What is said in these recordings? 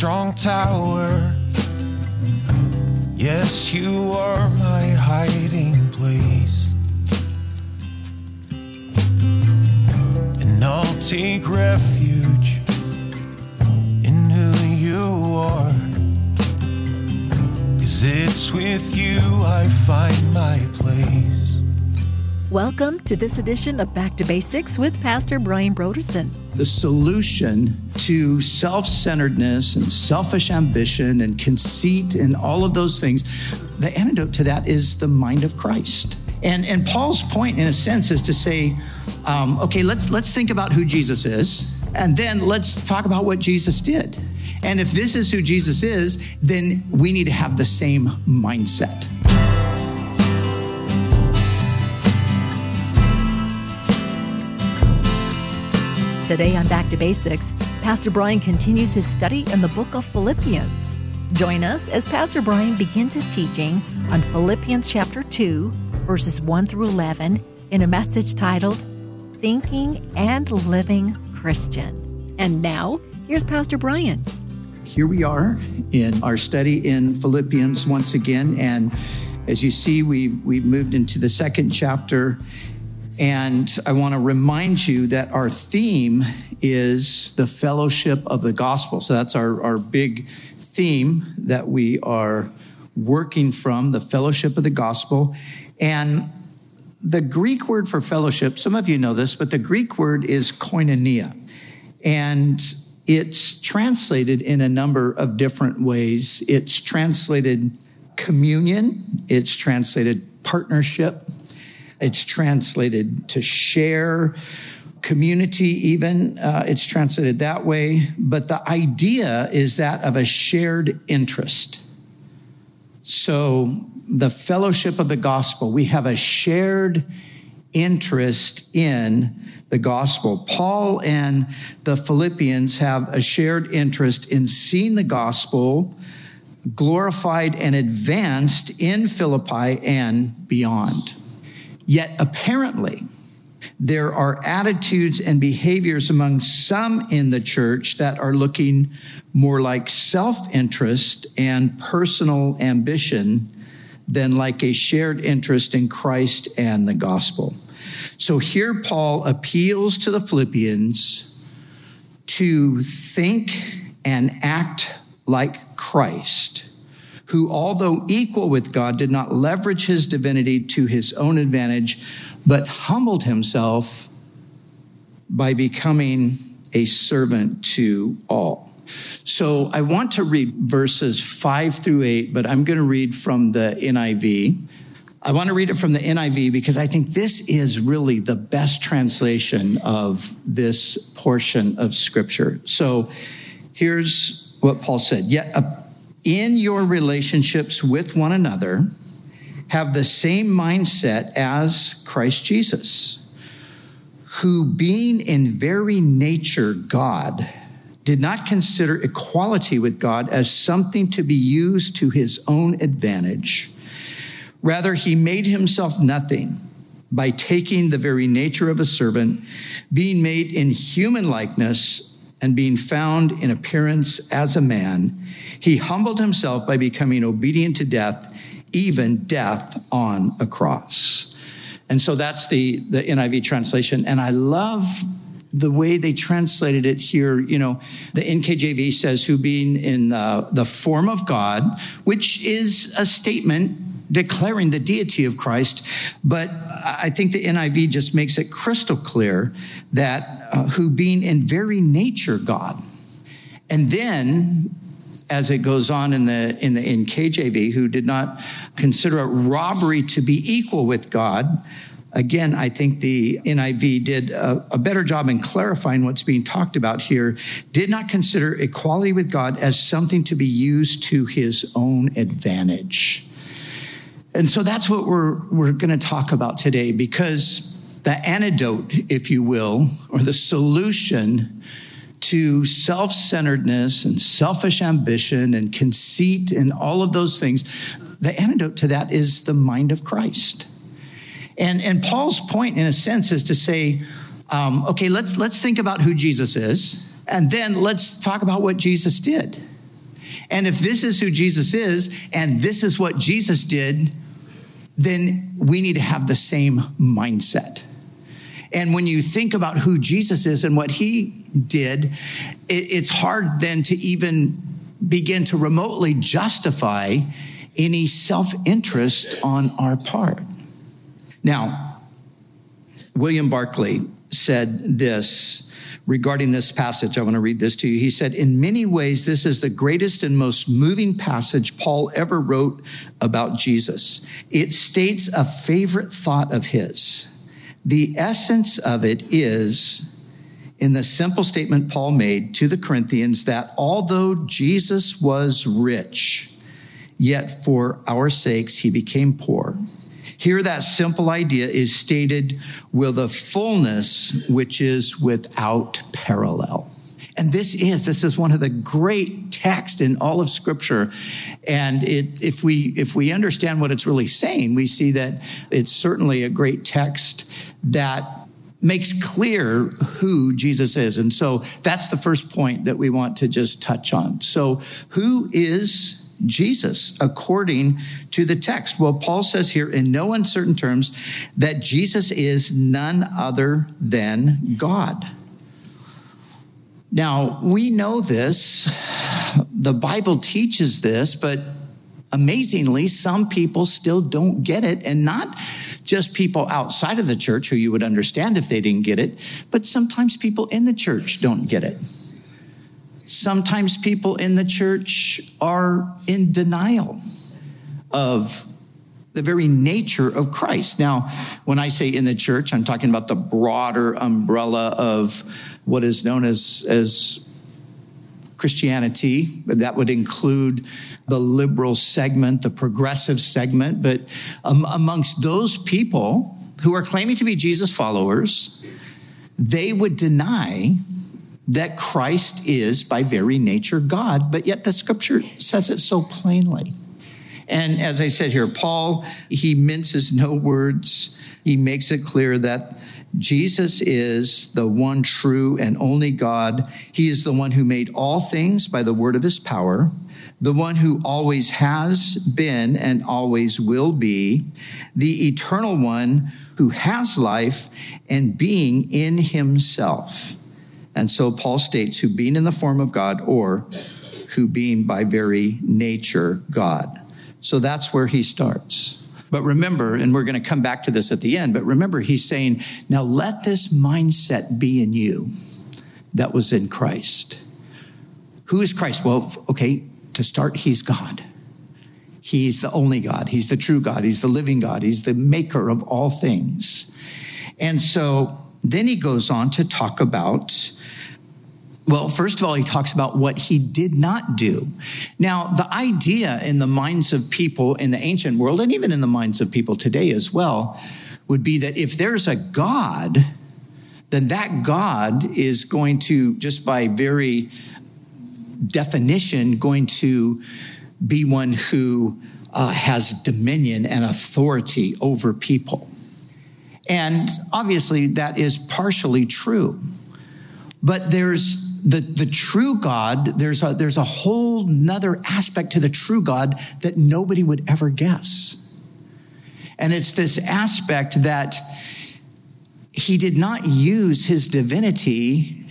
strong tower. Yes, you are my hiding place. And I'll take refuge in who you are. 'Cause it's with you I find my place. Welcome to this edition of Back to Basics with Pastor Brian Brodersen. The solution to self-centeredness and selfish ambition and conceit and all of those things, the antidote to that is the mind of Christ. And Paul's point, in a sense, is to say, okay, let's think about who Jesus is, and then let's talk about what Jesus did. And if this is who Jesus is, then we need to have the same mindset. Today on Back to Basics, Pastor Brian continues his study in the book of Philippians. Join us as Pastor Brian begins his teaching on Philippians chapter 2, verses 1 through 11, in a message titled, Thinking and Living Christian. And now, here's Pastor Brian. Here we are in our study in Philippians once again, and as you see, we've moved into the second chapter. And I want to remind you that our theme is the fellowship of the gospel. So that's our big theme that we are working from, the fellowship of the gospel. And the Greek word for fellowship, some of you know this, but the Greek word is koinonia. And it's translated in a number of different ways. It's translated communion. It's translated partnership. It's translated to share, community even. It's translated that way. But the idea is that of a shared interest. So the fellowship of the gospel, we have a shared interest in the gospel. Paul and the Philippians have a shared interest in seeing the gospel glorified and advanced in Philippi and beyond. Yet apparently, there are attitudes and behaviors among some in the church that are looking more like self-interest and personal ambition than like a shared interest in Christ and the gospel. So here Paul appeals to the Philippians to think and act like Christ, who, although equal with God, did not leverage his divinity to his own advantage, but humbled himself by becoming a servant to all. So I want to read verses 5 through 8, but I'm going to read from the NIV. I want to read it from the NIV because I think this is really the best translation of this portion of Scripture. So here's what Paul said. Yet in your relationships with one another, have the same mindset as Christ Jesus, who being in very nature God, did not consider equality with God as something to be used to his own advantage. Rather, he made himself nothing by taking the very nature of a servant, being made in human likeness, and being found in appearance as a man. He humbled himself by becoming obedient to death, even death on a cross. And so that's the NIV translation. And I love the way they translated it here. You know, the NKJV says, who being in the form of God, which is a statement declaring the deity of Christ. But I think the NIV just makes it crystal clear that who being in very nature God. And then, as it goes on in KJV, who did not consider it robbery to be equal with God. Again, I think the NIV did a better job in clarifying what's being talked about here. Did not consider equality with God as something to be used to his own advantage. And so that's what we're going to talk about today, because the antidote, if you will, or the solution to self-centeredness and selfish ambition and conceit and all of those things, the antidote to that is the mind of Christ. And Paul's point, in a sense, is to say, okay, let's think about who Jesus is, and then let's talk about what Jesus did. And if this is who Jesus is, and this is what Jesus did, then we need to have the same mindset. And when you think about who Jesus is and what he did, it's hard then to even begin to remotely justify any self-interest on our part. Now, William Barclay said this regarding this passage. I want to read this to you. He said, in many ways, this is the greatest and most moving passage Paul ever wrote about Jesus. It states a favorite thought of his. The essence of it is in the simple statement Paul made to the Corinthians that although Jesus was rich, yet for our sakes he became poor. Here, that simple idea is stated with a fullness which is without parallel. And this is one of the great texts in all of Scripture. And if we understand what it's really saying, we see that it's certainly a great text that makes clear who Jesus is. And so that's the first point that we want to just touch on. So who is Jesus according to the text? Well, Paul says here in no uncertain terms that Jesus is none other than God. Now, we know this. The Bible teaches this, but amazingly, some people still don't get it, and not just people outside of the church who you would understand if they didn't get it, but sometimes people in the church don't get it. Sometimes people in the church are in denial of the very nature of Christ. Now, when I say in the church, I'm talking about the broader umbrella of what is known as Christianity. That would include the liberal segment, the progressive segment. But amongst those people who are claiming to be Jesus followers, they would deny that Christ is by very nature God, but yet the Scripture says it so plainly. And as I said here, Paul, he minces no words. He makes it clear that Jesus is the one true and only God. He is the one who made all things by the word of his power, the one who always has been and always will be, the eternal one who has life and being in himself. And so Paul states, who being in the form of God, or who being by very nature God. So that's where he starts. But remember, and we're going to come back to this at the end, but remember, he's saying, now let this mindset be in you that was in Christ. Who is Christ? Well, okay, to start, he's God. He's the only God. He's the true God. He's the living God. He's the maker of all things. And so then he goes on to talk about, well, first of all, he talks about what he did not do. Now, the idea in the minds of people in the ancient world, and even in the minds of people today as well, would be that if there's a God, then that God is going to, just by very definition, going to be one who has dominion and authority over people. And obviously that is partially true. But there's the true God, there's a whole nother aspect to the true God that nobody would ever guess. And it's this aspect that he did not use his divinity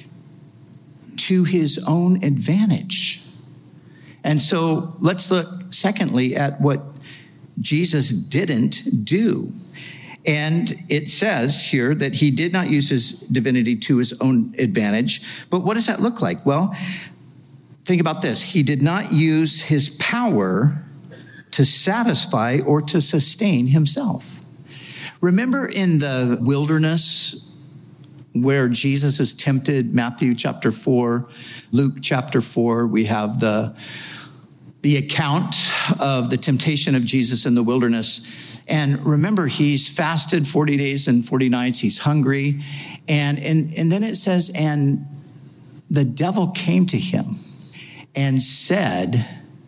to his own advantage. And so let's look secondly at what Jesus didn't do. And it says here that he did not use his divinity to his own advantage. But what does that look like? Well, think about this. He did not use his power to satisfy or to sustain himself. Remember in the wilderness where Jesus is tempted, Matthew chapter 4, Luke chapter 4, we have the account of the temptation of Jesus in the wilderness. And remember, he's fasted 40 days and 40 nights. He's hungry. And then it says, and the devil came to him and said,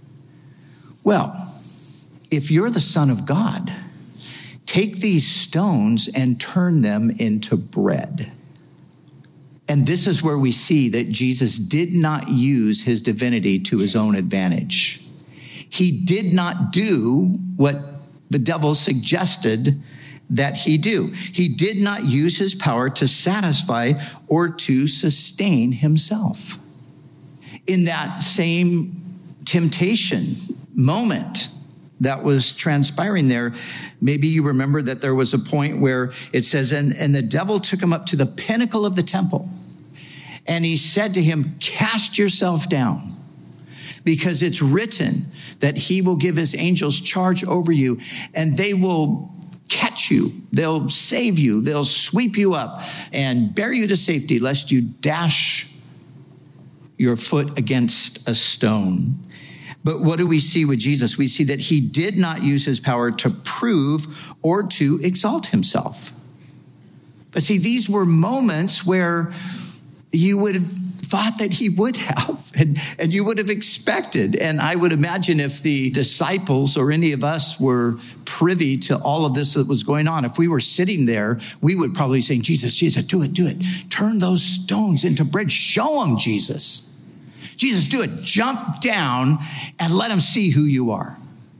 well, if you're the Son of God, take these stones and turn them into bread. And this is where we see that Jesus did not use his divinity to his own advantage. He did not do what the devil suggested that he do. He did not use his power to satisfy or to sustain himself. In that same temptation moment that was transpiring there, maybe you remember that there was a point where it says, and the devil took him up to the pinnacle of the temple. And he said to him, cast yourself down, because it's written that he will give his angels charge over you, and they will catch you. They'll save you. They'll sweep you up and bear you to safety, lest you dash your foot against a stone. But what do we see with Jesus? We see that he did not use his power to prove or to exalt himself. But see, these were moments where you would have thought that he would have, and you would have expected. And I would imagine if the disciples or any of us were privy to all of this that was going on, if we were sitting there, we would probably say, Jesus, do it. Turn those stones into bread. Show them, Jesus. Jesus, do it. Jump down and let them see who you are.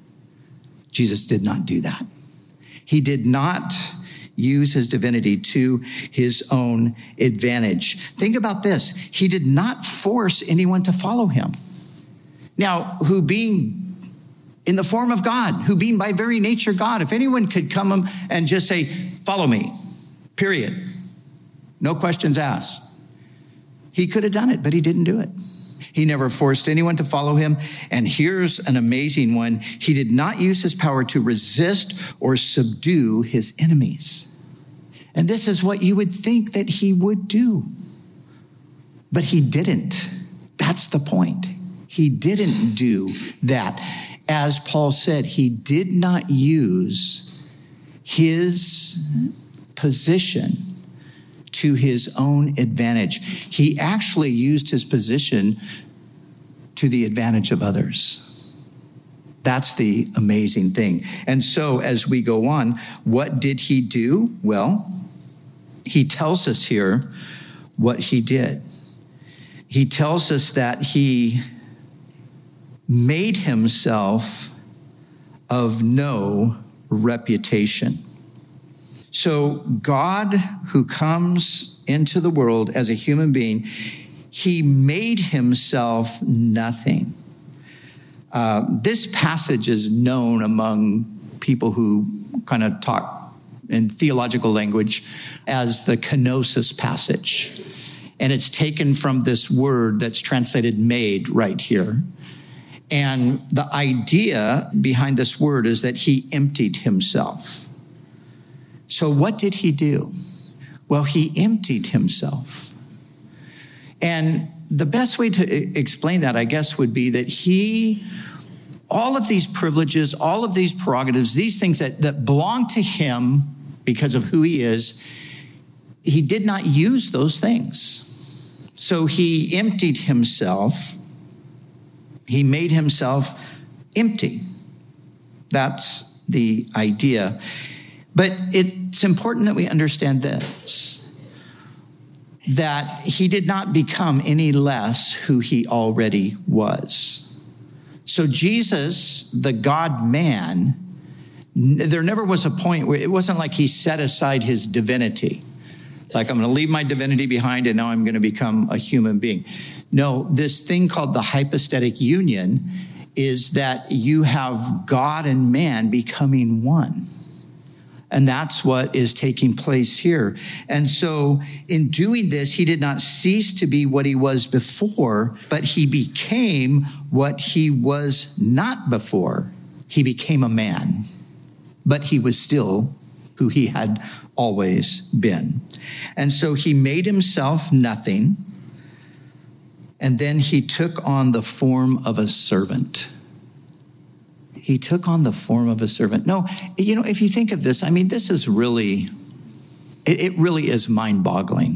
Jesus did not do that. He did not use his divinity to his own advantage. Think about this. He did not force anyone to follow him. Now, who being in the form of God, who being by very nature God, if anyone could come and just say, follow me, period. No questions asked. He could have done it, but he didn't do it. He never forced anyone to follow him. And here's an amazing one. He did not use his power to resist or subdue his enemies. And this is what you would think that he would do. But he didn't. That's the point. He didn't do that. As Paul said, he did not use his position to his own advantage. He actually used his position to the advantage of others. That's the amazing thing. And so as we go on, what did he do? Well, he tells us here what he did. He tells us that he made himself of no reputation. So God, who comes into the world as a human being, he made himself nothing. This passage is known among people who kind of talk in theological language as the kenosis passage. And it's taken from this word that's translated made right here. And the idea behind this word is that he emptied himself. So what did he do? Well, he emptied himself. And the best way to explain that, I guess, would be that all of these privileges, all of these prerogatives, these things that belong to him because of who he is, he did not use those things. So he emptied himself. He made himself empty. That's the idea. But it's important that we understand this, that he did not become any less who he already was. So Jesus, the God-man, there never was a point where it wasn't like he set aside his divinity. Like, I'm going to leave my divinity behind and now I'm going to become a human being. No, this thing called the hypostatic union is that you have God and man becoming one. And that's what is taking place here. And so in doing this, he did not cease to be what he was before, but he became what he was not before. He became a man, but he was still who he had always been. And so he made himself nothing, and then he took on the form of a servant. He took on the form of a servant. No, if you think of this, I mean, this is really, it really is mind-boggling.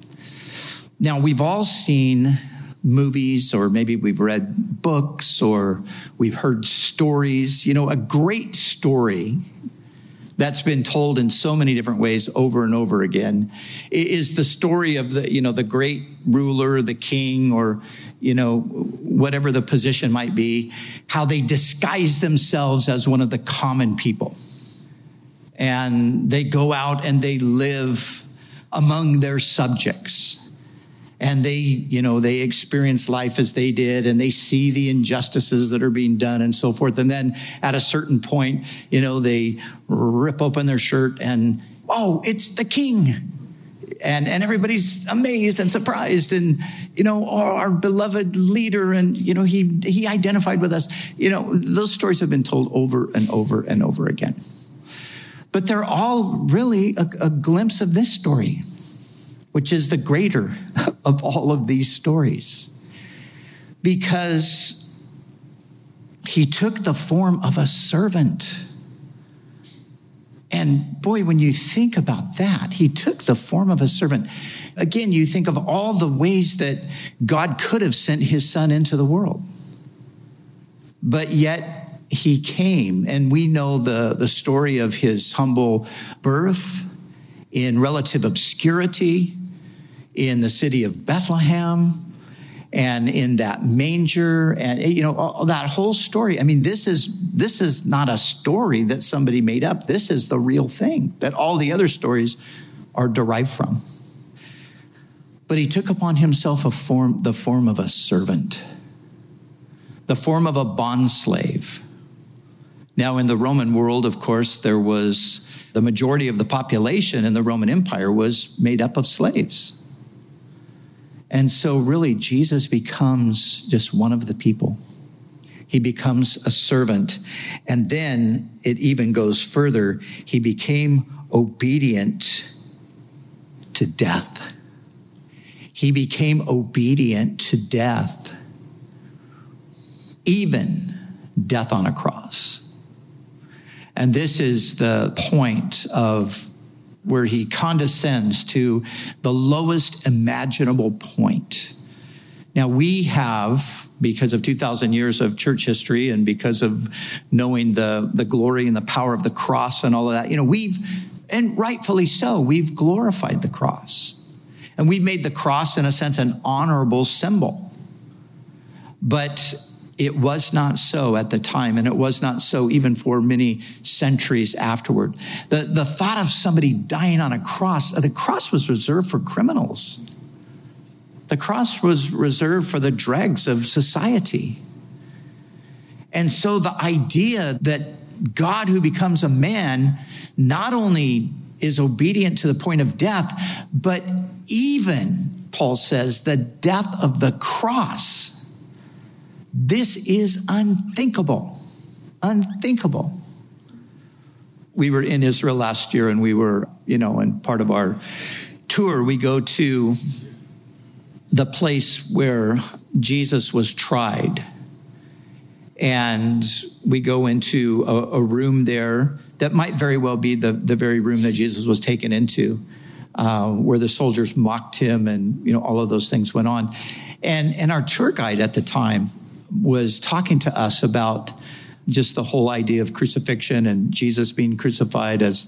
Now, we've all seen movies, or maybe we've read books, or we've heard stories. A great story that's been told in so many different ways over and over again is the story of the great ruler, the king, or, whatever the position might be, how they disguise themselves as one of the common people. And they go out and they live among their subjects. And they experience life as they did, and they see the injustices that are being done and so forth. And then at a certain point, they rip open their shirt and, oh, it's the king. And everybody's amazed and surprised. And, our beloved leader, and, he identified with us. Those stories have been told over and over and over again. But they're all really a glimpse of this story, which is the greater of all of these stories, because he took the form of a servant. And boy, when you think about that, he took the form of a servant. Again, you think of all the ways that God could have sent his son into the world, but yet he came. And we know the story of his humble birth in relative obscurity, in the city of Bethlehem, and in that manger, and that whole story. I mean, this is not a story that somebody made up. This is the real thing that all the other stories are derived from. But he took upon himself the form of a servant, the form of a bondslave. Now, in the Roman world, of course, there was the majority of the population in the Roman Empire was made up of slaves. And so really, Jesus becomes just one of the people. He becomes a servant. And then it even goes further. He became obedient to death. He became obedient to death, even death on a cross. And this is the point of where he condescends to the lowest imaginable point. Now, we have, because of 2,000 years of church history and because of knowing the glory and the power of the cross and all of that, and rightfully so, we've glorified the cross. And we've made the cross, in a sense, an honorable symbol. But it was not so at the time, and it was not so even for many centuries afterward. The thought of somebody dying on a cross, the cross was reserved for criminals. The cross was reserved for the dregs of society. And so the idea that God, who becomes a man, not only is obedient to the point of death, but even, Paul says, the death of the cross. This is unthinkable. Unthinkable. We were in Israel last year, and we were, and part of our tour, we go to the place where Jesus was tried. And we go into a room there that might very well be the very room that Jesus was taken into, where the soldiers mocked him, and, all of those things went on. And our tour guide at the time was talking to us about just the whole idea of crucifixion and Jesus being crucified as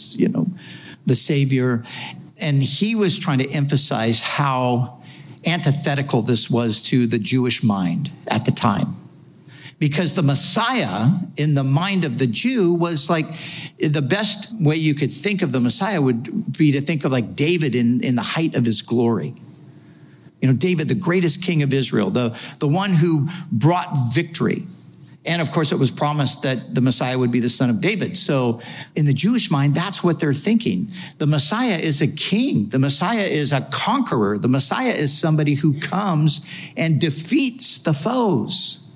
the Savior. And he was trying to emphasize how antithetical this was to the Jewish mind at the time. Because the Messiah, in the mind of the Jew, was like, the best way you could think of the Messiah would be to think of like David in the height of his glory. David, the greatest king of Israel, the one who brought victory. And of course, it was promised that the Messiah would be the son of David. So in the Jewish mind, that's what they're thinking. The Messiah is a king. The Messiah is a conqueror. The Messiah is somebody who comes and defeats the foes.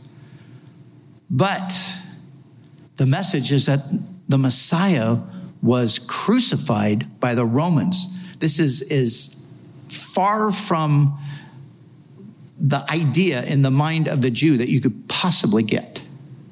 But the message is that the Messiah was crucified by the Romans. This is far from the idea in the mind of the Jew that you could possibly get.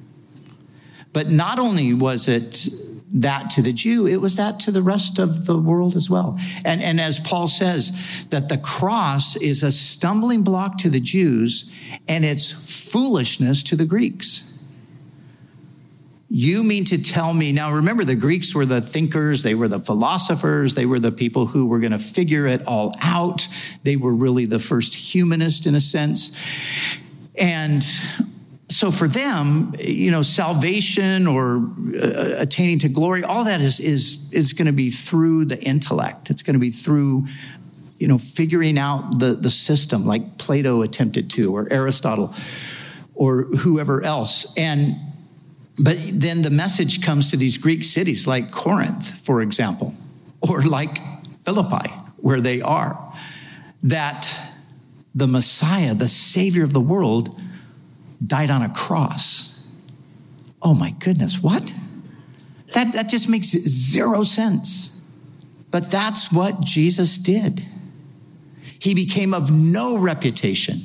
But not only was it that to the Jew, it was that to the rest of the world as well. And as Paul says, that the cross is a stumbling block to the Jews and it's foolishness to the Greeks. You mean to tell me, now remember the Greeks were the thinkers, they were the philosophers, they were the people who were going to figure it all out. They were really the first humanist in a sense. And so for them, salvation or attaining to glory, all that is going to be through the intellect. It's going to be through, figuring out the system like Plato attempted to, or Aristotle, or whoever else. But then the message comes to these Greek cities like Corinth, for example, or like Philippi, where they are, that the Messiah, the Savior of the world, died on a cross. Oh my goodness, what? That just makes zero sense. But that's what Jesus did. He became of no reputation.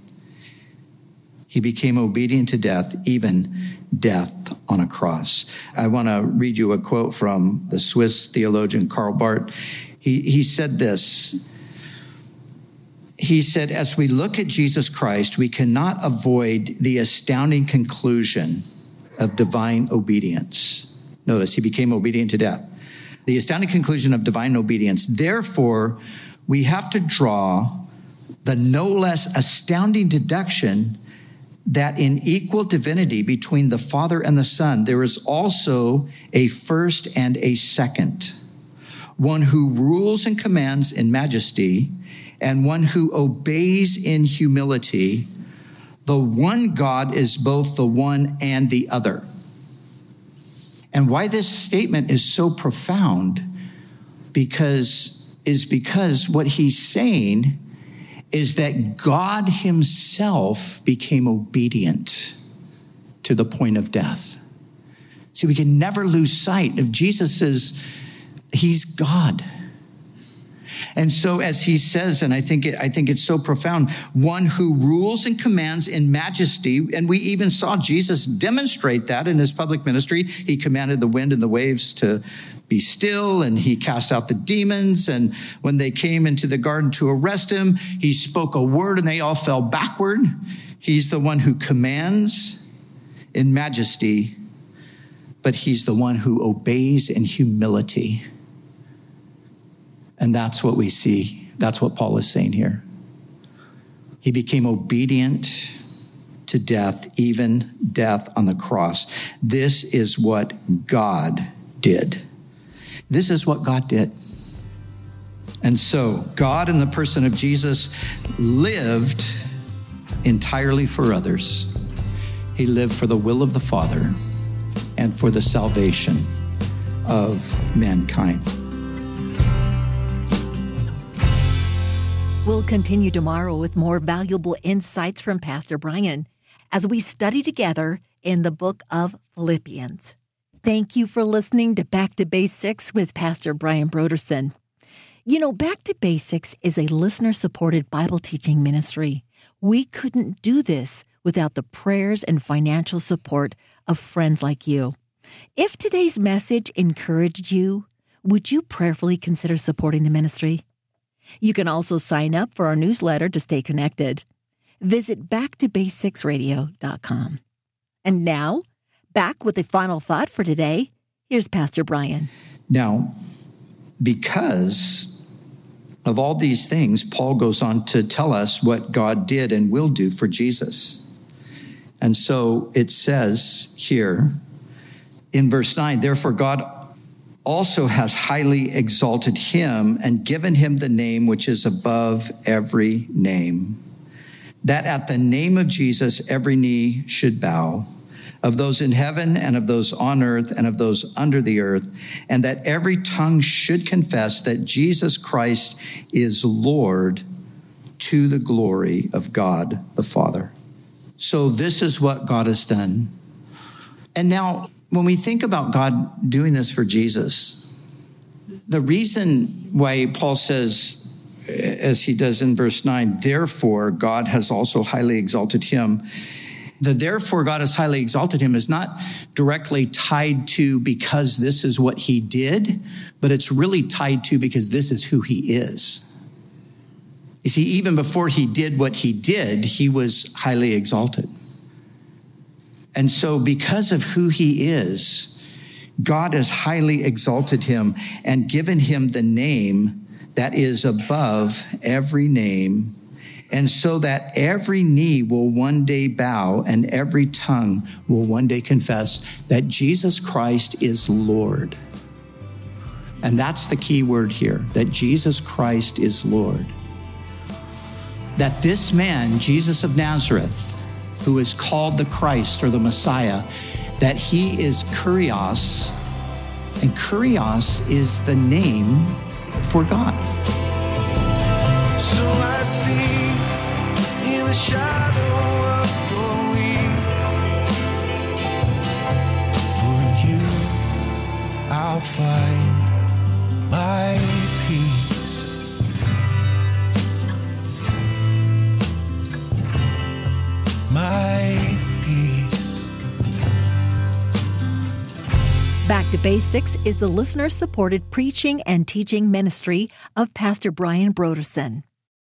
He became obedient to death, even death on a cross. I want to read you a quote from the Swiss theologian Karl Barth. He said this. He said, as we look at Jesus Christ, we cannot avoid the astounding conclusion of divine obedience. Notice, he became obedient to death. The astounding conclusion of divine obedience. Therefore, we have to draw the no less astounding deduction that in equal divinity between the Father and the Son, there is also a first and a second, one who rules and commands in majesty, and one who obeys in humility. The one God is both the one and the other. And why this statement is so profound because what he's saying is that God himself became obedient to the point of death. See, we can never lose sight of Jesus. He's God. And so as he says, and I think it's so profound, one who rules and commands in majesty, and we even saw Jesus demonstrate that in his public ministry. He commanded the wind and the waves to be still, and he cast out the demons. And when they came into the garden to arrest him, he spoke a word and they all fell backward. He's the one who commands in majesty, but he's the one who obeys in humility. And that's what we see. That's what Paul is saying here. He became obedient to death, even death on the cross. This is what God did. This is what God did. And so God, in the person of Jesus, lived entirely for others. He lived for the will of the Father and for the salvation of mankind. We'll continue tomorrow with more valuable insights from Pastor Brian as we study together in the book of Philippians. Thank you for listening to Back to Basics with Pastor Brian Brodersen. You know, Back to Basics is a listener-supported Bible teaching ministry. We couldn't do this without the prayers and financial support of friends like you. If today's message encouraged you, would you prayerfully consider supporting the ministry? You can also sign up for our newsletter to stay connected. Visit backtobasicsradio.com. And now, back with a final thought for today. Here's Pastor Brian. Now, because of all these things, Paul goes on to tell us what God did and will do for Jesus. And so it says here in verse 9, therefore God also has highly exalted him and given him the name which is above every name, that at the name of Jesus every knee should bow, of those in heaven and of those on earth and of those under the earth, and that every tongue should confess that Jesus Christ is Lord, to the glory of God the Father. So this is what God has done. And now, when we think about God doing this for Jesus, the reason why Paul says, as he does in verse 9, therefore God has also highly exalted him. The therefore God has highly exalted him is not directly tied to because this is what he did, but it's really tied to because this is who he is. You see, even before he did what he did, he was highly exalted. And so because of who he is, God has highly exalted him and given him the name that is above every name, and so that every knee will one day bow and every tongue will one day confess that Jesus Christ is Lord. And that's the key word here, that Jesus Christ is Lord. That this man, Jesus of Nazareth, who is called the Christ or the Messiah, that he is Kurios, and Kurios is the name for God. So I see in the shadow of your wings, for you I'll find my peace. My peace. Back to Basics is the listener-supported preaching and teaching ministry of Pastor Brian Brodersen.